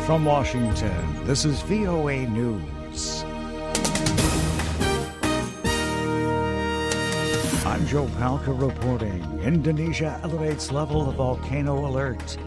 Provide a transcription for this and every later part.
From Washington, this is VOA News. I'm Joe Palca reporting. Indonesia elevates level of volcano alert.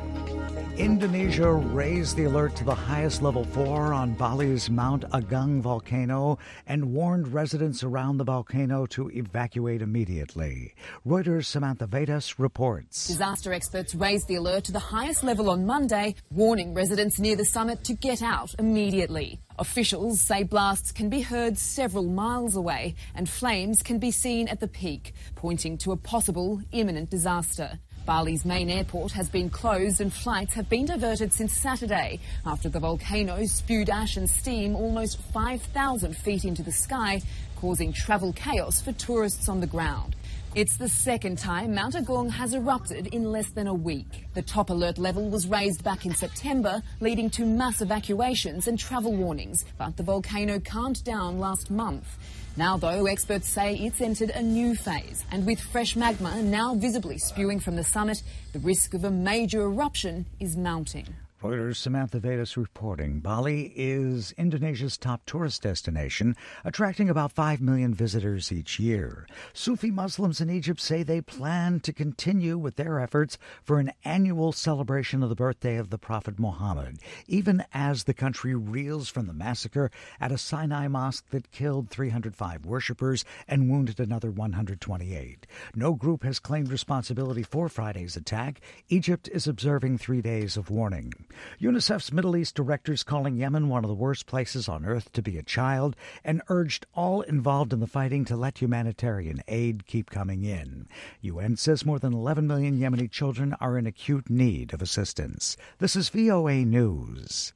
Indonesia raised the alert to the highest level 4 on Bali's Mount Agung volcano and warned residents around the volcano to evacuate immediately. Reuters' Samantha Vedas reports. Disaster experts raised the alert to the highest level on Monday, warning residents near the summit to get out immediately. Officials say blasts can be heard several miles away and flames can be seen at the peak, pointing to a possible imminent disaster. Bali's main airport has been closed and flights have been diverted since Saturday after the volcano spewed ash and steam almost 5,000 feet into the sky, causing travel chaos for tourists on the ground. It's the second time Mount Agung has erupted in less than a week. The top alert level was raised back in September, leading to mass evacuations and travel warnings, but the volcano calmed down last month. Now, though, experts say it's entered a new phase, and with fresh magma now visibly spewing from the summit, the risk of a major eruption is mounting. Reuters' Samantha Vedas reporting. Bali is Indonesia's top tourist destination, attracting about 5 million visitors each year. Sufi Muslims in Egypt say they plan to continue with their efforts for an annual celebration of the birthday of the Prophet Muhammad, even as the country reels from the massacre at a Sinai mosque that killed 305 worshippers and wounded another 128. No group has claimed responsibility for Friday's attack. Egypt is observing 3 days of mourning. UNICEF's Middle East directors calling Yemen one of the worst places on earth to be a child and urged all involved in the fighting to let humanitarian aid keep coming in. UN says more than 11 million Yemeni children are in acute need of assistance. This is VOA News.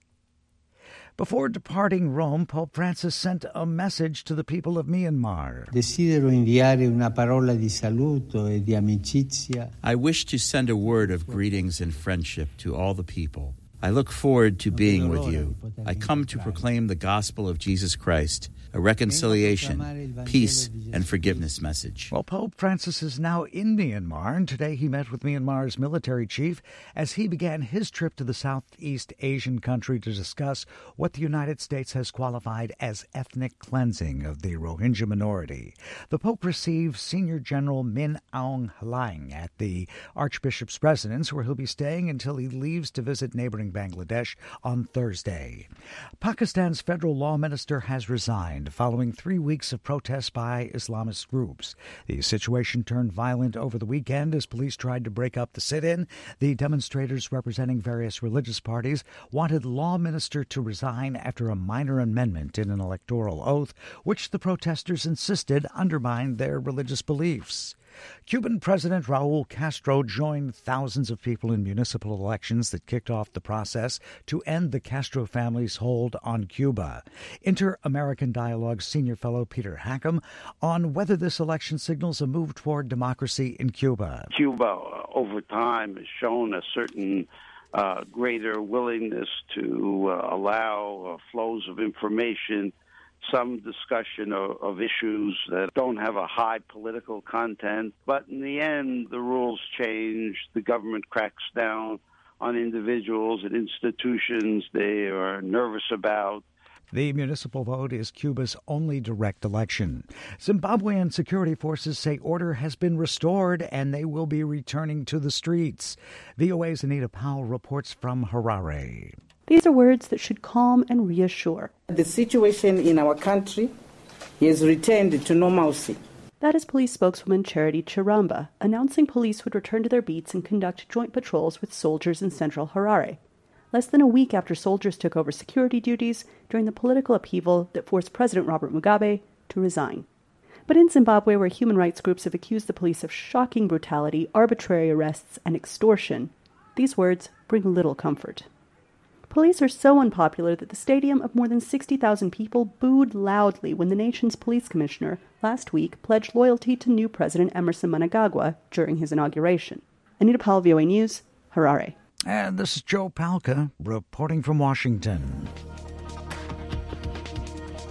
Before departing Rome, Pope Francis sent a message to the people of Myanmar. Desidero inviare una parola di saluto e di amicizia. I wish to send a word of greetings and friendship to all the people. I look forward to being with you. I come to proclaim the gospel of Jesus Christ, a reconciliation, peace, and forgiveness message. Well, Pope Francis is now in Myanmar, and today he met with Myanmar's military chief as he began his trip to the Southeast Asian country to discuss what the United States has qualified as ethnic cleansing of the Rohingya minority. The Pope received Senior General Min Aung Hlaing at the Archbishop's residence, where he'll be staying until he leaves to visit neighboring Bangladesh on Thursday. Pakistan's federal law minister has resigned following 3 weeks of protests by Islamist groups. The situation turned violent over the weekend as police tried to break up the sit-in. The demonstrators representing various religious parties wanted law minister to resign after a minor amendment in an electoral oath, which the protesters insisted undermined their religious beliefs. Cuban President Raul Castro joined thousands of people in municipal elections that kicked off the process to end the Castro family's hold on Cuba. Inter-American Dialogue's senior fellow Peter Hackham on whether this election signals a move toward democracy in Cuba. Cuba, over time, has shown a certain greater willingness to allow flows of information, some discussion of issues that don't have a high political content. But in the end, the rules change. The government cracks down on individuals and institutions they are nervous about. The municipal vote is Cuba's only direct election. Zimbabwean security forces say order has been restored and they will be returning to the streets. VOA's Anita Powell reports from Harare. These are words that should calm and reassure. The situation in our country has returned to normalcy. That is police spokeswoman Charity Chiramba, announcing police would return to their beats and conduct joint patrols with soldiers in central Harare, less than a week after soldiers took over security duties during the political upheaval that forced President Robert Mugabe to resign. But in Zimbabwe, where human rights groups have accused the police of shocking brutality, arbitrary arrests, and extortion, these words bring little comfort. Police are so unpopular that the stadium of more than 60,000 people booed loudly when the nation's police commissioner last week pledged loyalty to new President Emerson Mnangagwa during his inauguration. Anita Powell, VOA News, Harare. And this is Joe Palca reporting from Washington.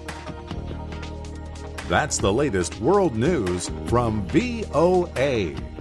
That's the latest world news from VOA.